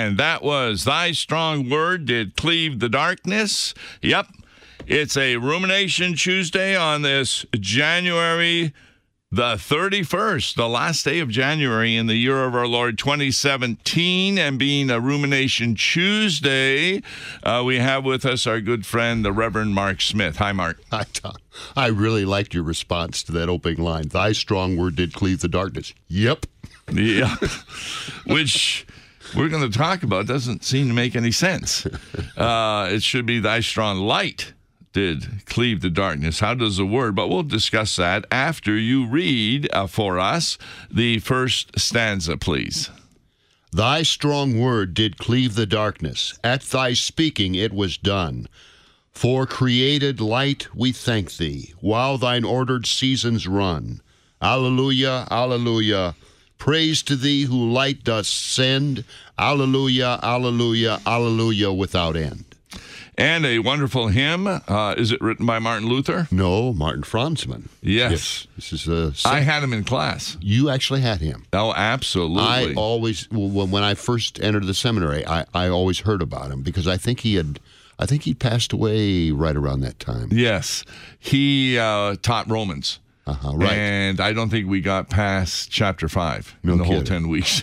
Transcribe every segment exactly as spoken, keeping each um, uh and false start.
And that was Thy Strong Word Did Cleave the Darkness. Yep, it's a Rumination Tuesday on this January the thirty-first, the last day of January in the year of our Lord twenty seventeen, and being a Rumination Tuesday, uh, we have with us our good friend, the Reverend Mark Smith. Hi, Mark. Hi, Tom. I really liked your response to that opening line. Thy strong word did cleave the darkness. Yep. Yeah, which we're going to talk about doesn't seem to make any sense. Uh, it should be thy strong light did cleave the darkness. How does the word? But we'll discuss that after you read uh, for us the first stanza, please. Thy strong word did cleave the darkness. At thy speaking it was done. For created light we thank thee, while thine ordered seasons run. Alleluia, alleluia. Praise to thee who light dost send. Alleluia, alleluia, alleluia without end. And a wonderful hymn. Uh, is it written by Martin Luther? No, Martin Franzman. Yes. yes. This is a. I had him in class. You actually had him. Oh, absolutely. I always, when when I first entered the seminary, I, I always heard about him because I think he had, I think he passed away right around that time. Yes, he uh, taught Romans. Uh-huh, right. And I don't think we got past chapter five no in the kidding. whole ten weeks.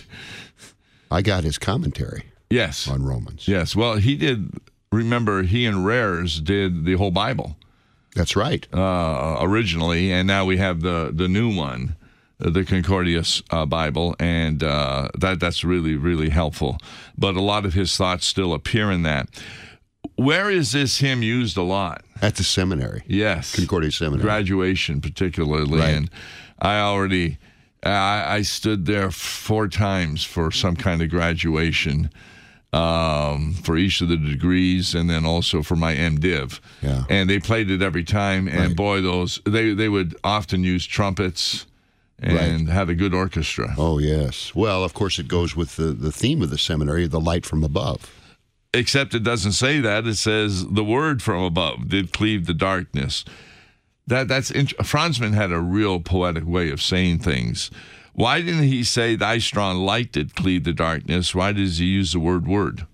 I got his commentary. Yes. On Romans. Yes. Well, he did. Remember, he and Rares did the whole Bible. That's right. Uh, originally, and now we have the, the new one, the Concordias uh, Bible, and uh, that that's really, really helpful. But a lot of his thoughts still appear in that. Where is this hymn used a lot? At the seminary. Yes. Concordia Seminary. Graduation, particularly. Right. And I already, I, I stood there four times for some kind of graduation. Um, for each of the degrees, and then also for my MDiv. Yeah. And they played it every time, and right. boy, those they they would often use trumpets and right. have a good orchestra. Oh, yes. Well, of course, it goes with the, the theme of the seminary, the light from above. Except it doesn't say that. It says the word from above did cleave the darkness. That that's int- Franzman had a real poetic way of saying things. Why didn't he say, thy strong light did cleave the darkness? Why does he use the word word?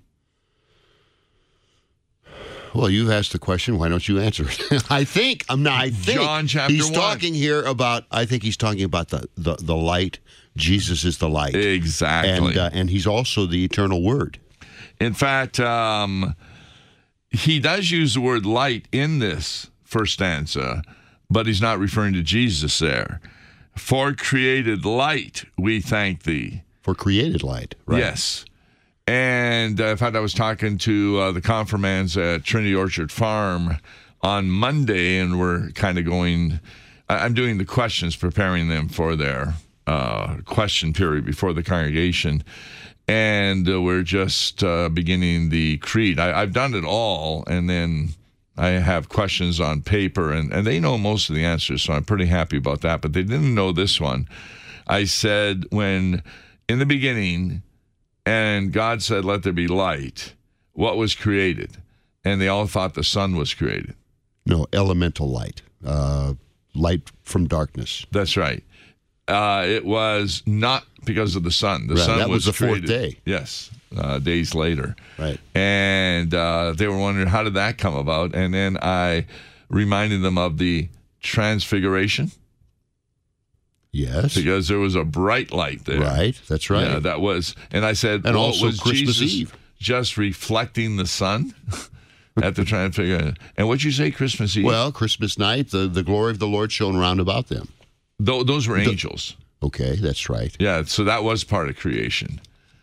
Well, you've asked the question. Why don't you answer it? I think, I'm not, I think John chapter he's one. talking here about, I think he's talking about the, the, the light. Jesus is the light. Exactly. And, uh, and he's also the eternal word. In fact, um, he does use the word light in this first stanza, but he's not referring to Jesus there. For created light, we thank thee. For created light, right? Yes. And uh, in fact, I was talking to uh, the confirmands at Trinity Orchard Farm on Monday, and we're kind of going, I'm doing the questions, preparing them for their uh, question period before the congregation. And uh, we're just uh, beginning the creed. I, I've done it all, and then I have questions on paper, and, and they know most of the answers, so I'm pretty happy about that. But they didn't know this one. I said, when in the beginning, and God said, let there be light, what was created? And they all thought the sun was created. No, elemental light. Uh, light from darkness. That's right. Uh, it was not because of the sun. The right. sun that was, was the created, fourth day. Yes, uh, days later. Right. And uh, they were wondering, how did that come about? And then I reminded them of the transfiguration. Yes. Because there was a bright light there. Right. That's right. Yeah, that was. And I said, and well, also was Christmas Jesus Eve. just reflecting the sun at the transfiguration? And what'd you say, Christmas Eve? Well, Christmas night, the, the glory of the Lord shone round about them. Th- those were angels. The, okay, that's right. Yeah, so that was part of creation.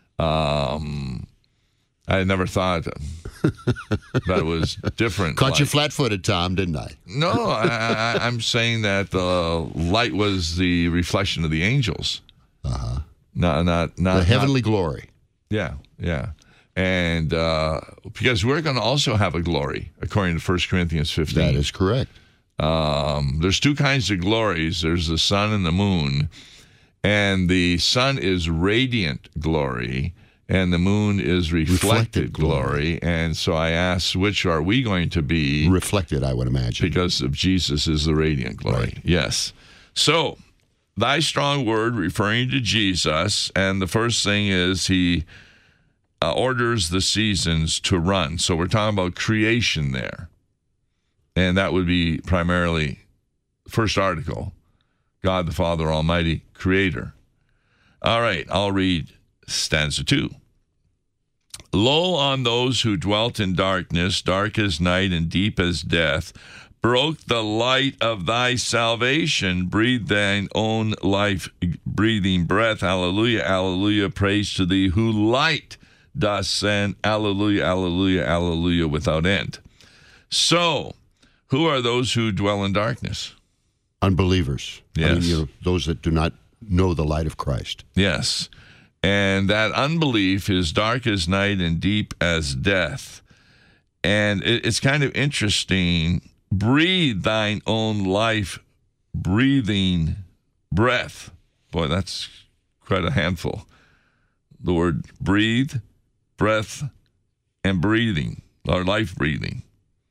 Um, I never thought that was different. Caught like, you flat-footed, Tom, didn't I? No, I, I, I'm saying that the light was the reflection of the angels. Uh-huh. Not, not, not the heavenly not, glory. Yeah, yeah. And uh, because we're going to also have a glory, according to First Corinthians fifteen. That is correct. Um, there's two kinds of glories. There's the sun and the moon. And the sun is radiant glory, and the moon is reflected, Reflected glory. glory. And so I asked, which are we going to be? Reflected, I would imagine. Because of Jesus is the radiant glory. Right. Yes. So, thy strong word referring to Jesus, and the first thing is he uh, orders the seasons to run. So we're talking about creation there. And that would be primarily first article, God the Father Almighty, creator. All right, I'll read stanza two. Lo, on those who dwelt in darkness, dark as night and deep as death, broke the light of thy salvation, breathe thine own life-breathing breath. Hallelujah, hallelujah, praise to thee, who light dost send. Hallelujah, hallelujah, hallelujah, without end. So, who are those who dwell in darkness? Unbelievers. Yes. I mean, you know, those that do not know the light of Christ. Yes. And that unbelief is dark as night and deep as death. And it, it's kind of interesting. Breathe thine own life, breathing breath. Boy, that's quite a handful. The word breathe, breath, and breathing, or life breathing.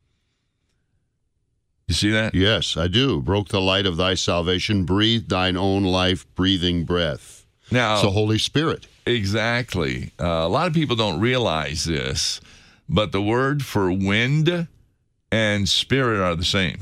You see that? Yes, I do. Broke the light of thy salvation, breathe thine own life, breathing breath. Now, it's the Holy Spirit. Exactly. Uh, a lot of people don't realize this, but the word for wind and spirit are the same.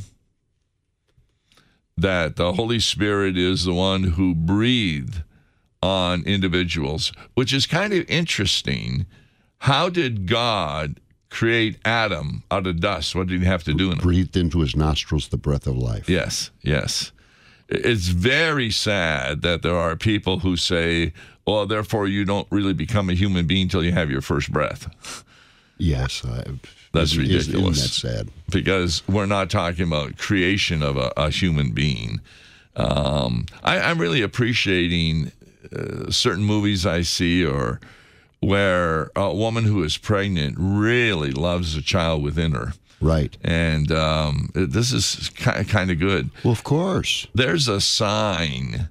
That the Holy Spirit is the one who breathed on individuals, which is kind of interesting. How did God create Adam out of dust? What did he have to do in him? Breathed into his nostrils the breath of life. Yes, yes. It's very sad that there are people who say, well, therefore you don't really become a human being until you have your first breath. Yes. I, That's isn't, ridiculous. Isn't that sad? Because we're not talking about creation of a, a human being. Um, I, I'm really appreciating uh, certain movies I see or where a woman who is pregnant really loves a child within her. Right. And um, this is kind of good. Well, of course. There's a sign.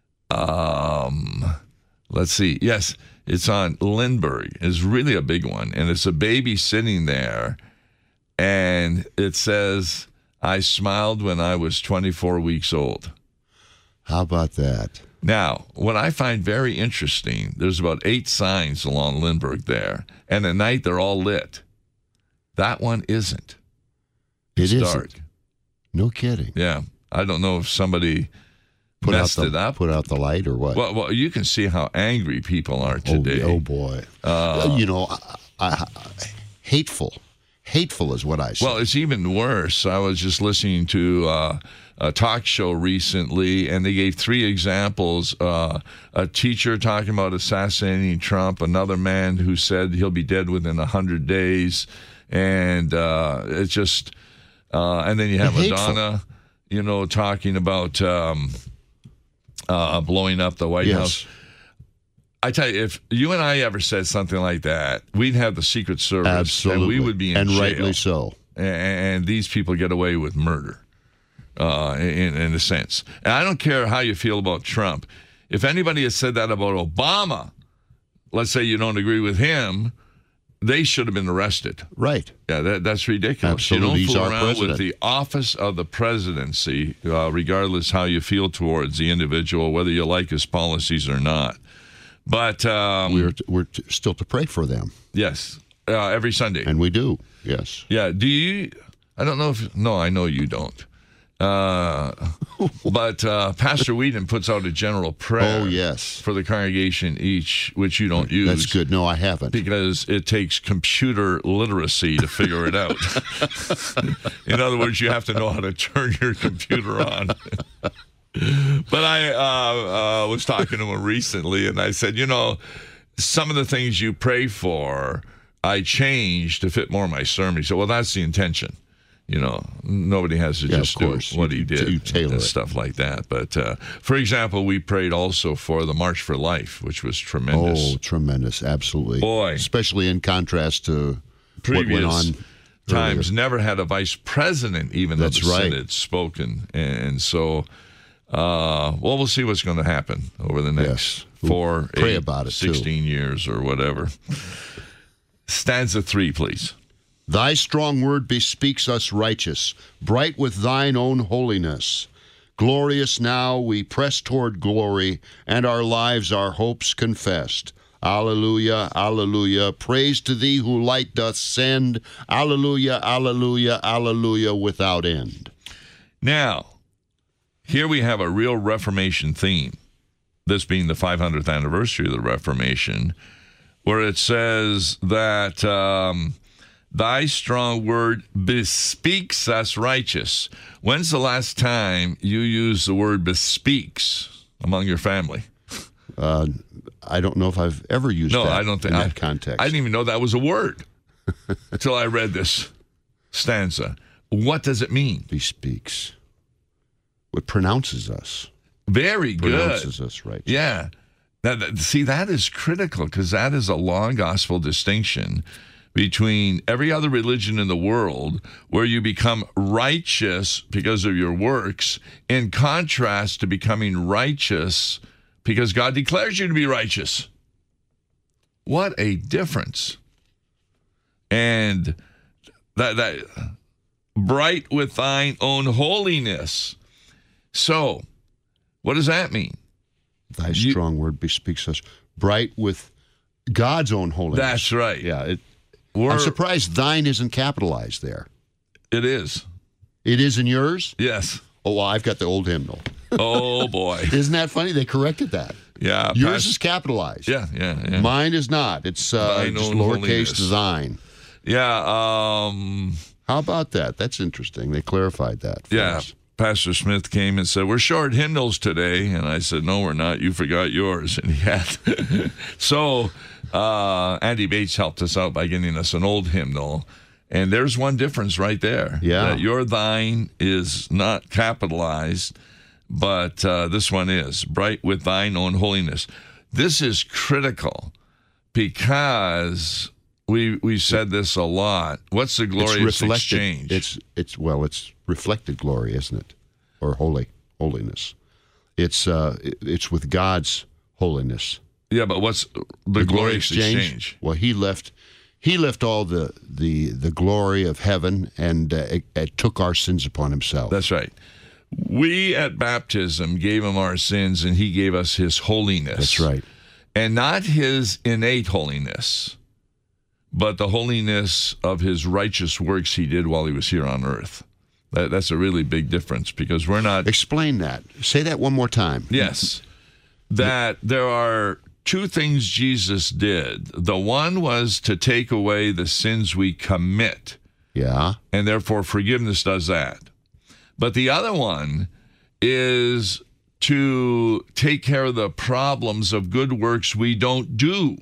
Um, let's see. Yes, it's on Lindbergh. It's really a big one. And it's a baby sitting there. And it says, I smiled when I was twenty-four weeks old. How about that? Now, what I find very interesting, there's about eight signs along Lindbergh there. And at night, they're all lit. That one isn't. It It's isn't. dark. No kidding. Yeah. I don't know if somebody Put out messed the it up. put out the light or what? Well, well, you can see how angry people are oh, today. oh boy. Uh, you know, I, I, hateful. Hateful is what I say. Well, it's even worse. I was just listening to uh, a talk show recently, and they gave three examples. Uh, a teacher talking about assassinating Trump, another man who said he'll be dead within one hundred days, and uh, it's just... Uh, and then you have Hateful. Madonna, you know, talking about um, uh, blowing up the White yes. House. I tell you, if you and I ever said something like that, we'd have the Secret Service. Absolutely. And we would be in and jail. rightly so. And, and these people get away with murder, uh, in, in a sense. And I don't care how you feel about Trump. If anybody had said that about Obama, let's say you don't agree with him, they should have been arrested. Right. Yeah, that, that's ridiculous. Absolutely. You don't He's fool our around president. with the office of the presidency, uh, regardless how you feel towards the individual, whether you like his policies or not. But um, We're we're t- still to pray for them, yes, uh, every Sunday. and we do. Yes. Yeah. Do you? I don't know if. No, I know you don't. Uh, but uh, Pastor Whedon puts out a general prayer. Oh yes. For the congregation each, which you don't use. That's good. No, I haven't. Because it takes computer literacy to figure it out. In other words, you have to know how to turn your computer on. But I uh, uh, was talking to him recently, and I said, you know, some of the things you pray for, I changed to fit more of my sermon. He said, well, that's the intention. You know, nobody has to Yeah, just of do course. what he You- did you tailor and it. stuff like that. But, uh, for example, we prayed also for the March for Life, which was tremendous. Oh, tremendous. Absolutely. Boy. Especially in contrast to what Previous went on times earlier. never had a vice president even That's of the right. Senate spoken. And so, uh, well, we'll see what's going to happen over the next Yes. four, Pray eight, about it, too. sixteen years or whatever. Stanza three, please. Thy strong word bespeaks us righteous, bright with thine own holiness. Glorious now we press toward glory, and our lives our hopes confessed. Alleluia, alleluia. Praise to thee who light doth send. Alleluia, alleluia, alleluia without end. Now, here we have a real Reformation theme, this being the five hundredth anniversary of the Reformation, where it says that um, thy strong word bespeaks us righteous. When's the last time you used the word bespeaks among your family? Uh, I don't know if I've ever used no, that I don't think, in I, that context. I didn't even know that was a word until I read this stanza. What does it mean? Bespeaks. It pronounces us. Very good. Pronounces us right. Yeah. That, that- see, that is critical because that is a law gospel distinction between every other religion in the world where you become righteous because of your works, in contrast to becoming righteous because God declares you to be righteous. What a difference. And that that bright with thine own holiness. So, what does that mean? Thy You- strong word bespeaks us. Bright with God's own holiness. That's right. Yeah. It, We're, I'm surprised thine isn't capitalized there. it is. It is in yours? Yes. Oh, well, I've got the old hymnal. Oh, boy. Isn't that funny? They corrected that. Yeah. Yours past- is capitalized. Yeah, yeah, yeah. Mine is not. It's uh, Thine just own lowercase holiness. thine. Yeah, um, How about that? That's interesting. They clarified that for yeah. us. Pastor Smith came and said, we're short hymnals today. And I said, no, we're not. You forgot yours. And he had. So uh, Andy Bates helped us out by getting us an old hymnal. And there's one difference right there. Yeah. That your thine is not capitalized, but uh, this one is. Bright with thine own holiness. This is critical because we we said this a lot. What's the glorious reflected. exchange? It's it's well, it's reflected glory, isn't it? Or holy holiness. It's uh, it- it's with God's holiness. yeah, but what's the, glorious exchange? Well, he left he left all the the the glory of heaven and uh, it, it took our sins upon himself. That's right. We at baptism gave him our sins and he gave us his holiness. That's right. And not his innate holiness, but the holiness of his righteous works he did while he was here on earth. That, that's a really big difference because we're not. Explain that. Say that one more time. Yes. That there are two things Jesus did. The one was to take away the sins we commit, Yeah. and therefore forgiveness does that. But the other one is to take care of the problems of good works we don't do.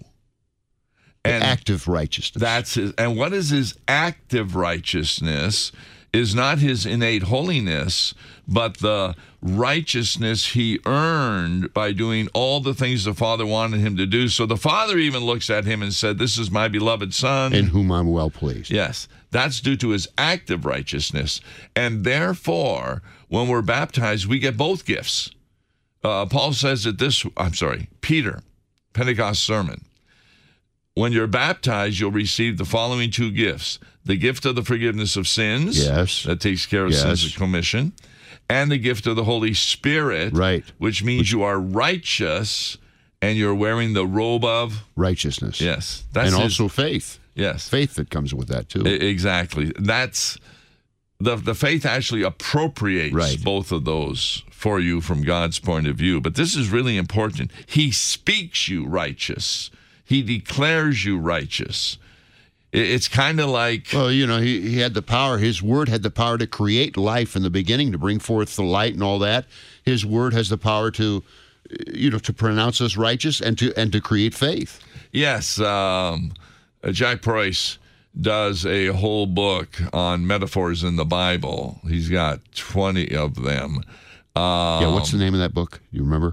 And Active righteousness. that's his, and what is his active righteousness is not his innate holiness, but the righteousness he earned by doing all the things the Father wanted him to do. So the Father even looks at him and said, "This is my beloved Son." in whom I'm well pleased. Yes, that's due to his active righteousness. And therefore, when we're baptized, we get both gifts. Uh, Paul says that this, I'm sorry, Peter, Pentecost sermon. When you're baptized, you'll receive the following two gifts. The gift of the forgiveness of sins. Yes. That takes care of Yes. sins of commission. And the gift of the Holy Spirit. Right. Which means you are righteous and you're wearing the robe of, Righteousness. yes. That's and his- also faith. yes. Faith that comes with that too. E- Exactly. That's the the faith actually appropriates Right. both of those for you from God's point of view. But this is really important. He speaks you righteous. He declares you righteous. I- It's kind of like Well, you know, he, he had the power. His word had the power to create life in the beginning, to bring forth the light and all that. His word has the power to, you know, to pronounce us righteous and to and to create faith. yes, um, uh, Jack Price does a whole book on metaphors in the Bible. He's got twenty of them. Um, yeah, what's the name of that book? You remember?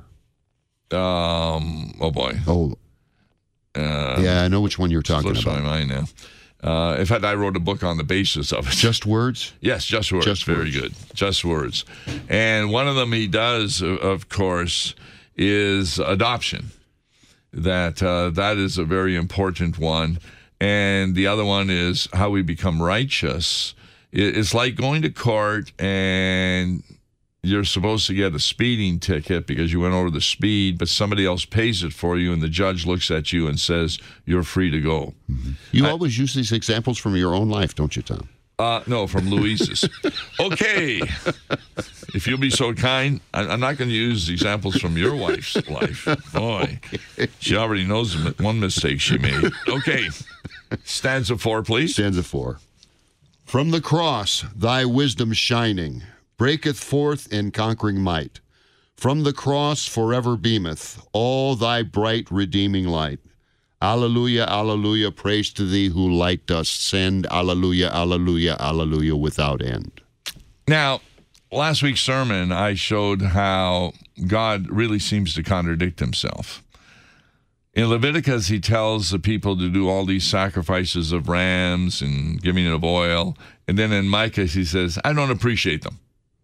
um, oh boy. Oh, Uh, yeah, I know which one you're talking Slips my about. mind now. Uh, in fact, I wrote a book on the basis of it. Just words. yes, just words. Just Very words. good. Just words. And one of them he does, o- of course, is adoption. That uh, that is a very important one. And the other one is how we become righteous. It- It's like going to court and you're supposed to get a speeding ticket because you went over the speed, but somebody else pays it for you, and the judge looks at you and says, you're free to go. Mm-hmm. You I, always use these examples from your own life, don't you, Tom? Uh, no, from Louise's. Okay. If you'll be so kind, I, I'm not going to use examples from your wife's life. Boy, okay. She already knows one mistake she made. Okay. Stanza four, please. Stanza four. From the cross, thy wisdom shining, breaketh forth in conquering might. From the cross forever beameth all thy bright redeeming light. Alleluia, alleluia, praise to thee who light dost send. Alleluia, alleluia, alleluia, without end. Now, last week's sermon, I showed how God really seems to contradict himself. In Leviticus, he tells the people to do all these sacrifices of rams and giving of oil. And then in Micah, he says, I don't appreciate them.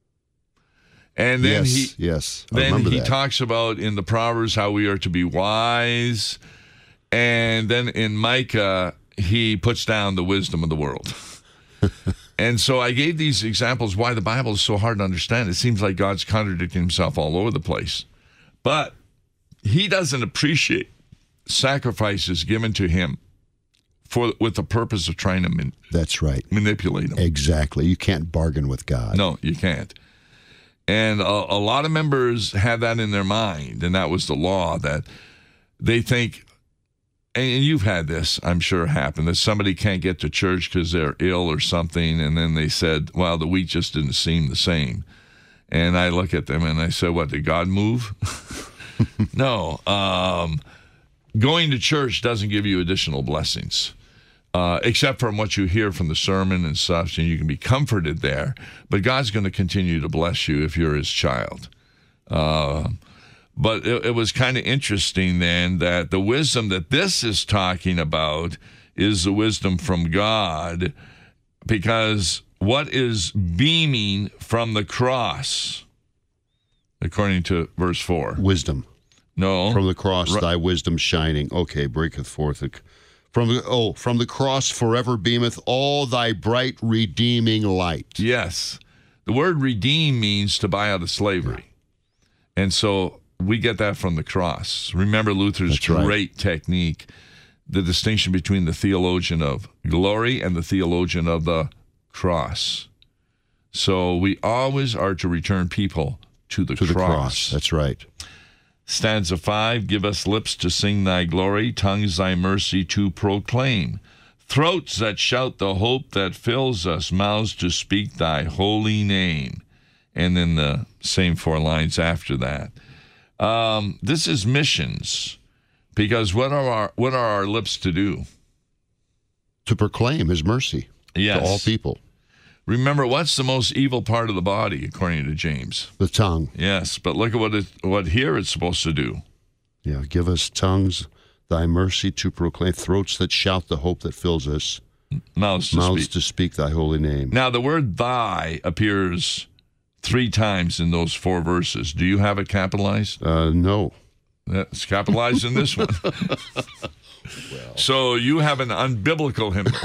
And then yes, he, yes, I then he that. talks about in the Proverbs how we are to be wise. And then in Micah, he puts down the wisdom of the world. And so I gave these examples why the Bible is so hard to understand. It seems like God's contradicting himself all over the place. But he doesn't appreciate sacrifices given to him for with the purpose of trying to man, That's right. manipulate him. Exactly. You can't bargain with God. No, you can't. And a, a lot of members have that in their mind, and that was the law, that they think, and you've had this, I'm sure, happen, that somebody can't get to church because they're ill or something, and then they said, well, the week just didn't seem the same. And I look at them and I say, what, did God move? No. Um, going to church doesn't give you additional blessings, uh, except from what you hear from the sermon and such, and you can be comforted there. But God's going to continue to bless you if you're his child. Uh But it, it was kind of interesting then that the wisdom that this is talking about is the wisdom from God, because what is beaming from the cross, according to verse four? Wisdom. No. From the cross, Ru- thy wisdom shining. Okay, breaketh forth. From the, oh, from the cross forever beameth all thy bright redeeming light. Yes. The word redeem means to buy out of slavery. Yeah. And so we get that from the cross. Remember Luther's That's right. great technique, the distinction between the theologian of glory and the theologian of the cross. So we always are to return people to the to cross. the cross. That's right. Stanza five, give us lips to sing thy glory, tongues thy mercy to proclaim, throats that shout the hope that fills us, mouths to speak thy holy name. And then the same four lines after that. Um, this is missions, because what are our what are our lips to do? To proclaim his mercy Yes. to all people. Remember, what's the most evil part of the body, according to James? The tongue. Yes, but look at what it, what here it's supposed to do. Yeah, give us tongues, thy mercy to proclaim, throats that shout the hope that fills us, Mouths to mouths speak. to speak thy holy name. Now, the word thy appears three times in those four verses. Do you have it capitalized? Uh, no. It's capitalized in this one. Well. So you have an unbiblical hymnal.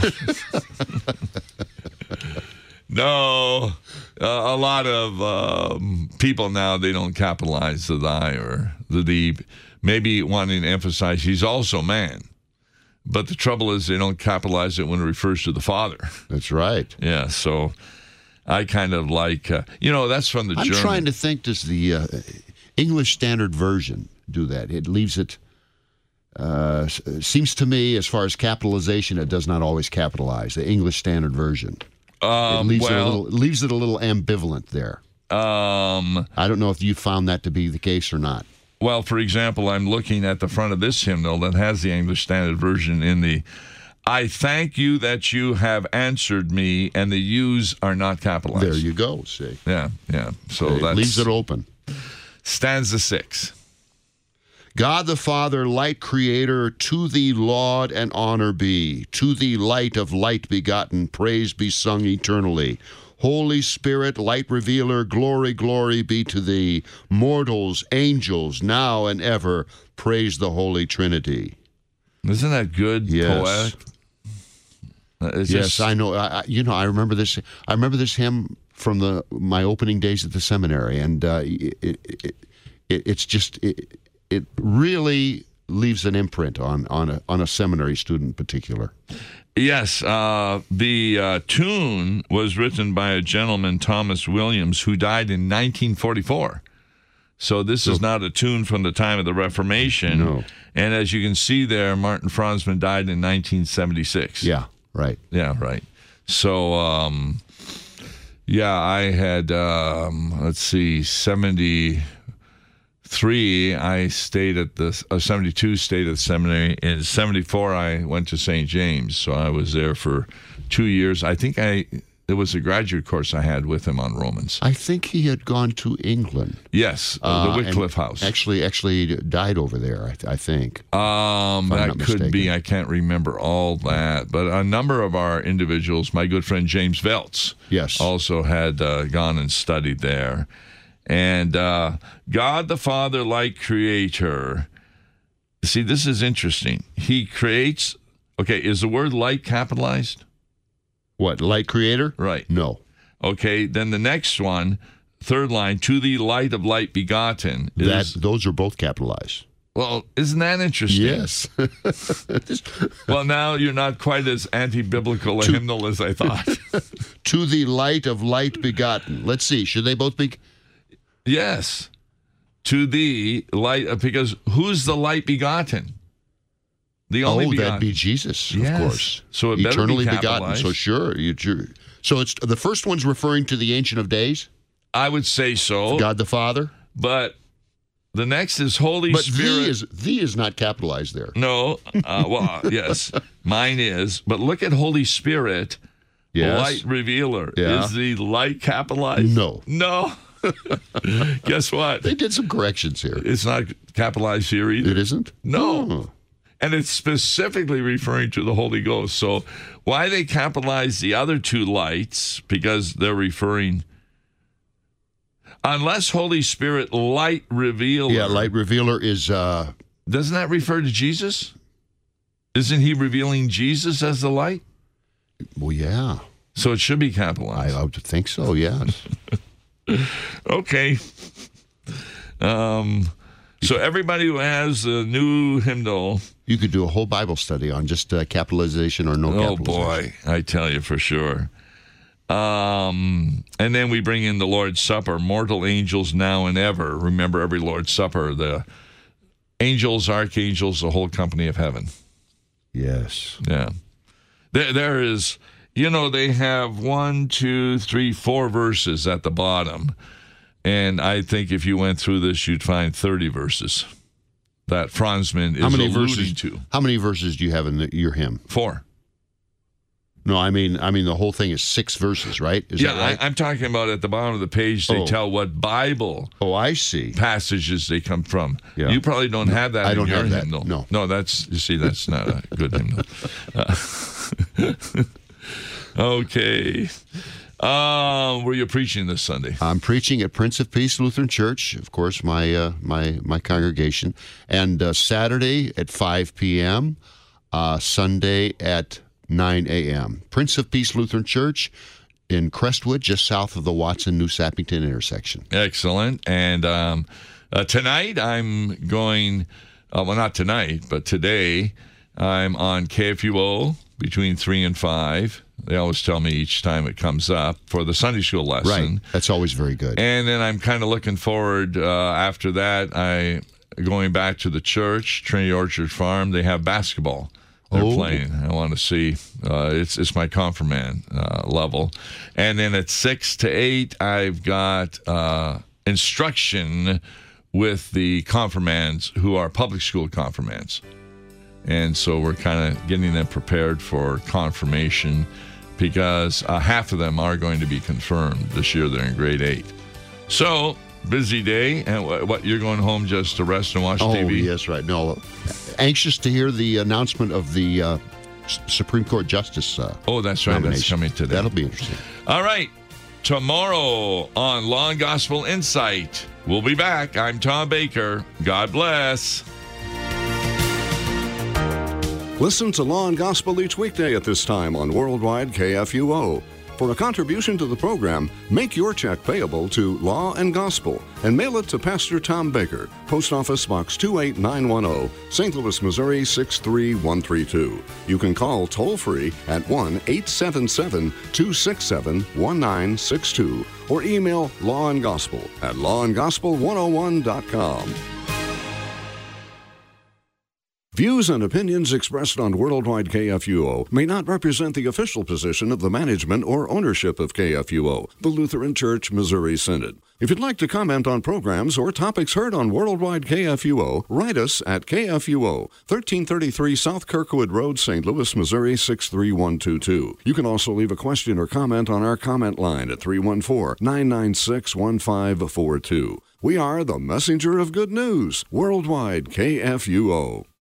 No, uh, a lot of um, people now, they don't capitalize the thy or the thee, maybe wanting to emphasize he's also man. But the trouble is they don't capitalize it when it refers to the Father. That's right. Yeah, so I kind of like, uh, you know, that's from the I'm German. trying to think, does the uh, English Standard Version do that? It leaves it, uh, s- seems to me, as far as capitalization, it does not always capitalize, the English Standard Version. It Um, leaves, it a well, little, it leaves it a little ambivalent there. um, I don't know if you found that to be the case or not. well, for example, I'm looking at the front of this hymnal that has the English Standard Version in the, I thank you that you have answered me, and the yous are not capitalized. There you go, see. Yeah, yeah. So it that's leaves it open. stanza six. God the Father, light creator, to thee laud and honor be. To thee light of light begotten, praise be sung eternally. Holy Spirit, light revealer, glory, glory be to thee. Mortals, angels, now and ever, praise the Holy Trinity. Isn't that good, Yes. poetic? Uh, It's Yes, just, I know. I, I- you know, I remember this. I remember this hymn from the my opening days at the seminary, and uh, it, it, it, it's just it, it really leaves an imprint on on a on a seminary student in particular. Yes, uh, the uh, tune was written by a gentleman, Thomas Williams, who died in nineteen forty-four. So this so, is not a tune from the time of the Reformation. No. And as you can see there, Martin Franzmann died in nineteen seventy-six. Yeah, right. Yeah, right. So, um, yeah, I had, um, let's see, seventy-three, I stayed at the, uh, seventy-two stayed at the seminary. In seventy-four, I went to Saint James. So I was there for two years. I think I... It was a graduate course I had with him on Romans. I think he had gone to England. Yes, uh, the Wycliffe House. Actually, actually died over there, I, th- I think. Um, that could mistaken. be. I can't remember all that. But a number of our individuals, my good friend James Veltz, yes, also had uh, gone and studied there. And uh, God the Father, like creator. See, this is interesting. He creates. Okay, is the word light capitalized? What, light creator? Right. No. Okay, then the next one, third line, to the light of light begotten. Is, that, those are both capitalized. Well, isn't that interesting? Yes. Well, now you're not quite as anti-biblical a to, hymnal as I thought. To the light of light begotten. Let's see, should they both be? Yes. To the light, because who's the light begotten? The only oh, begotten. that'd be Jesus, yes. of course. So it eternally better be begotten. So sure, you, so it's the first one's referring to the Ancient of Days. I would say so. God the Father. But the next is Holy but Spirit. But the is the is not capitalized there. No. Uh, well, yes, mine is. But look at Holy Spirit. Yes. Light revealer. Yeah. Is the light capitalized? No. No. Guess what? They did some corrections here. It's not capitalized here either. It isn't? No. Oh. And it's specifically referring to the Holy Ghost. So why they capitalize the other two lights? Because they're referring, unless Holy Spirit light revealer. Yeah, light revealer is. Uh, doesn't that refer to Jesus? Isn't he revealing Jesus as the light? Well, yeah. So it should be capitalized. I, I would think so, yes. Okay. Um. So everybody who has a new hymnal. You could do a whole Bible study on just uh, capitalization or no oh capitalization. Oh, boy. I tell you for sure. Um, and then we bring in the Lord's Supper, mortal angels now and ever. Remember every Lord's Supper, the angels, archangels, the whole company of heaven. Yes. Yeah. There, there is, you know, they have one, two, three, four verses at the bottom. And I think if you went through this, you'd find thirty verses that Franzmann is how many alluding verses, to. How many verses do you have in the, your hymn? Four. No, I mean, I mean the whole thing is six verses, right? Is yeah, that right? I, I'm talking about at the bottom of the page. They oh. tell what Bible. Oh, I see. Passages they come from. Yeah. You probably don't no, have that. I in don't your have that. hymnal. No, no, that's you see, that's not a good hymnal. Uh, okay. Uh, where you preaching this Sunday? I'm preaching at Prince of Peace Lutheran Church, of course, my uh, my my congregation, and uh, Saturday at five p.m., uh, Sunday at nine a.m. Prince of Peace Lutheran Church in Crestwood, just south of the Watson-New Sappington intersection. Excellent. And um, uh, tonight I'm going, uh, well, not tonight, but today I'm on K F U O between three and five. They always tell me each time it comes up for the Sunday school lesson. Right. That's always very good. And then I'm kind of looking forward uh, after that. I going back to the church, Trinity Orchard Farm. They have basketball. They're oh. playing. I want to see. Uh, it's it's my confirmand uh, level. And then at six to eight, I've got uh, instruction with the confirmands who are public school confirmands. And so we're kind of getting them prepared for confirmation because uh, half of them are going to be confirmed this year. They're in grade eight. So, busy day. And what, what you're going home just to rest and watch oh, T V? Oh, yes, right. No, anxious to hear the announcement of the uh, S- Supreme Court Justice uh, Oh, that's right. nomination. That's coming today. That'll be interesting. All right. Tomorrow on Law and Gospel Insight. We'll be back. I'm Tom Baker. God bless. Listen to Law and Gospel each weekday at this time on Worldwide K F U O. For a contribution to the program, make your check payable to Law and Gospel and mail it to Pastor Tom Baker, Post Office Box two eight nine one zero, Saint Louis, Missouri six three one three two. You can call toll-free at one eight seven seven, two six seven, one nine six two or email Law and Gospel at law and gospel one oh one dot com. Views and opinions expressed on Worldwide K F U O may not represent the official position of the management or ownership of K F U O, the Lutheran Church Missouri Synod. If you'd like to comment on programs or topics heard on Worldwide K F U O, write us at K F U O, thirteen thirty-three South Kirkwood Road, Saint Louis, Missouri six three one two two. You can also leave a question or comment on our comment line at three one four, nine nine six, one five four two. We are the messenger of good news, Worldwide K F U O.